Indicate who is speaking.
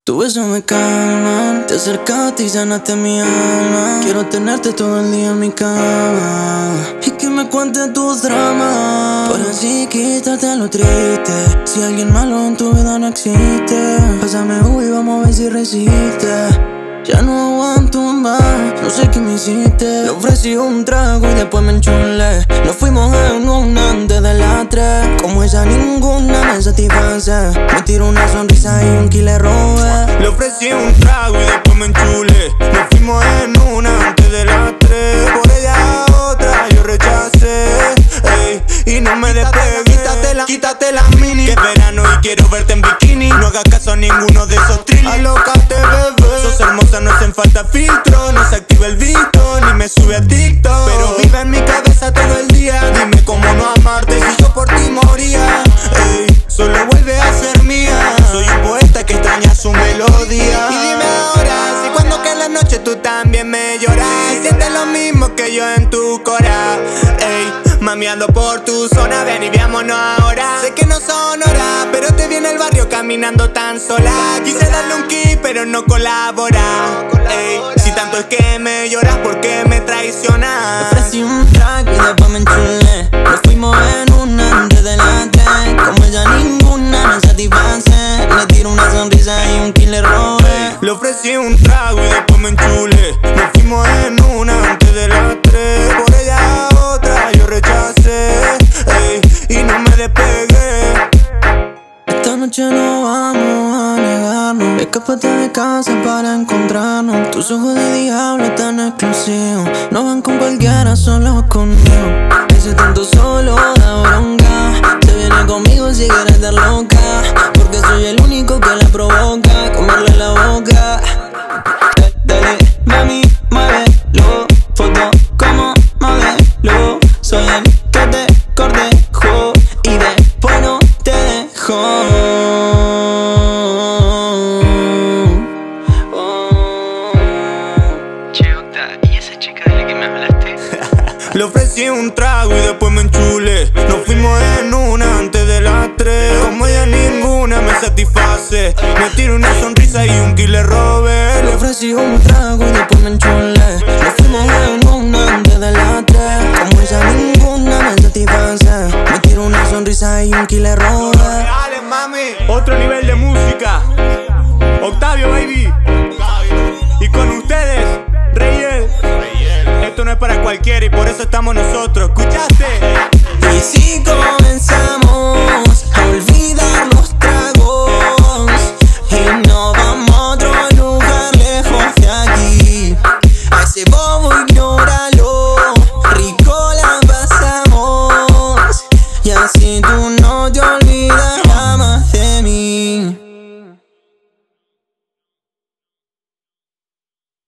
Speaker 1: Tu beso me calma, te acercaste y sanaste mi alma. Quiero tenerte todo el día en mi cama y que me cuentes tus dramas, para así quitarte lo triste. Si alguien malo en tu vida no existe, pásame y vamos a ver si resiste. Ya no aguanto más, no sé qué me hiciste. Le ofrecí un trago y después me enchulé. Nos fuimos en una antes de las 3. Como ella ninguna me satisface. Me tiró una sonrisa y un kilo robé.
Speaker 2: Le ofrecí un trago y después me enchulé. Nos fuimos en una antes de las 3. Por ella otra yo rechacé, ey, y no me despegué. Quítate la mini, que es verano y quiero verte en bikini. No hagas caso a ninguno de esos trillis. Alócate, bebé. Sos hermosa, no hacen falta filtro. No se activa el visto, ni me sube a TikTok. Pero vive en mi cabeza todo el día. Dime cómo no amarte si yo por ti moría, ey, solo vuelve a ser mía. Soy un poeta que extraña su melodía. Y dime ahora, si cuando cae la noche tú también me lloras. Si sientes lo mismo que yo en tu cora, ey, mameando por tu zona, ven y veámonos ahora. Sé que no son horas, pero te viene el barrio caminando tan sola. Quise darle un kiss, pero no colabora, ey, si tanto es que me lloras, ¿por qué me traicionas?
Speaker 1: Le ofrecí un trago y después me enchulé. Nos fuimos en una antes de las 3. Como ella ninguna me satisface. Le tiro una sonrisa y un kilo robé.
Speaker 2: Le ofrecí un trago y después me enchulé. Nos fuimos en una antes de las 3. Por ella otra yo rechacé, ey, y no me despegué.
Speaker 1: Esta noche no vamos a negarnos. Escápate de casa para encontrarnos. Tus ojos de diablo tan exclusivos no van con cualquiera, solo conmigo. Ese tanto solo da bronca. Se viene conmigo si quieres estar loca, porque soy el único que la provoca. Comerle la boca. Dale, mami, muévelo. Foto como modelo. Soy el que te cortejo y después no te dejo.
Speaker 3: Che, Octa, ¿y esa chica de la que me hablaste?
Speaker 2: Le ofrecí un trago y después me enchulé. Nos fuimos en una antes de las 3. Como ella ninguna me satisface. Me tiró una sonrisa y un kilo robé.
Speaker 1: Le ofrecí un trago y después me enchulé. Nos fuimos en una antes de las 3. Como ella ninguna me satisface. Me tiró una sonrisa y un kilo robé.
Speaker 2: Dale, mami. Otro nivel de música. Octavio, baby. Y con ustedes, Reyel. Esto no es para cualquiera y por eso estamos nosotros. ¿Escuchaste?